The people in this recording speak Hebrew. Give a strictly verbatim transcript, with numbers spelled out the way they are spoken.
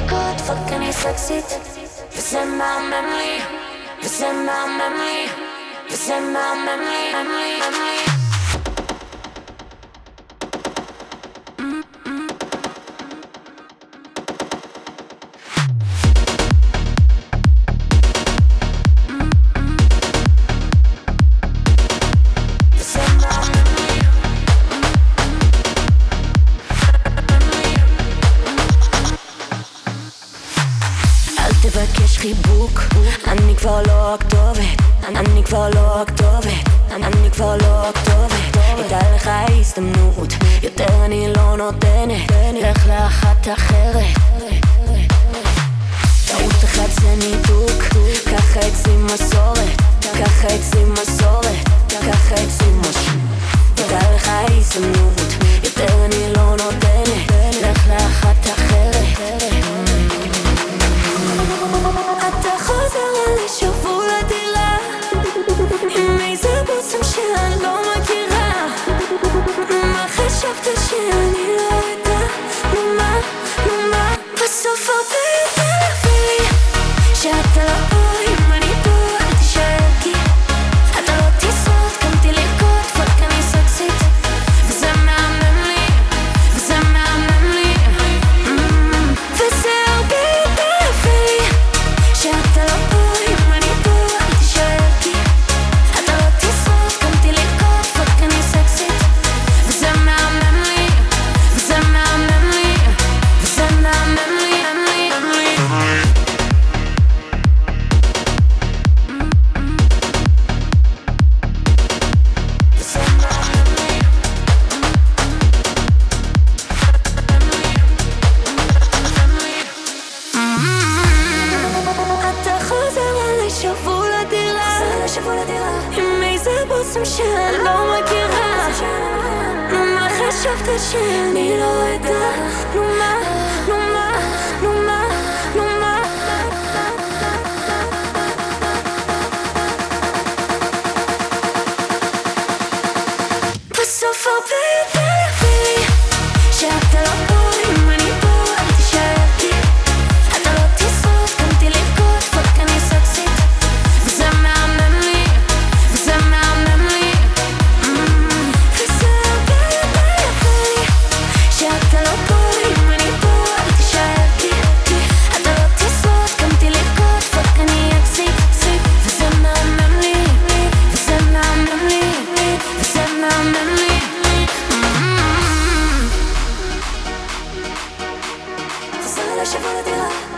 לרקוד, פאק אני סקסית וזה מהמם לי, וזה מהמם לי, וזה מהמם לי, מהמם לי. תבקש חיבוק, אני כבר לא הכתובת, אני כבר לא הכתובת, אני כבר לא הכתובת. הייתה לך הזדמנות, יותר אני לא נותנת, לך לאחת אחרת. טעות אחת זה ניתוק, ככה אצלי מסורת, ככה אצלי מסורת, ככה אצלי משהו. הייתה לך הזדמנות, יותר אני לא נותנת, לך לאחת אחרת. אתה חוזר אלי שוב לדירה עם איזה בוסם שאני לא מכירה. מה חשבת שאני לא אדע? נו מה, נו מה? בסוף הרבה יותר לי שאתה לא פה, אם אני פה אל תישאר כי אתה לא תשרוד. קמתי לרקוד, פאק אני סקסית וזה מהמם לי, וזה מהמם לי, וזה הרבה יותר לי שאתה לא פה, אם אני פה אל תישאר כי אתה לא תשרוד. קמתי לרקוד, פאק אני סקסית וזה מהמם לי, וזה מהמם לי, וזה מהמם לי, מהמם לי. אתה חוזר אלי שוב לדירה עם איזה בוסם שאני לא מכירה. נו מה חשבת שאני לא אדע? נו מה, נו מה, נו מה, נו מה? בסוף הרבה יותר לי שאתה לא פה, אם אני פה אל תישאר כי אתה לא תשרוד. קמתי לרקוד, פאק אני סקסית וזה מהמם לי, וזה מהמם לי, וזה הרבה יותר לי שאתה לא פה, אם אני פה אל תישאר כי אתה לא תשרוד. קמתי לרקוד, פאק אני סקסית וזה מהמם לי, וזה מהמם לי, וזה מהמם לי. חוזר אלי שוב לדירה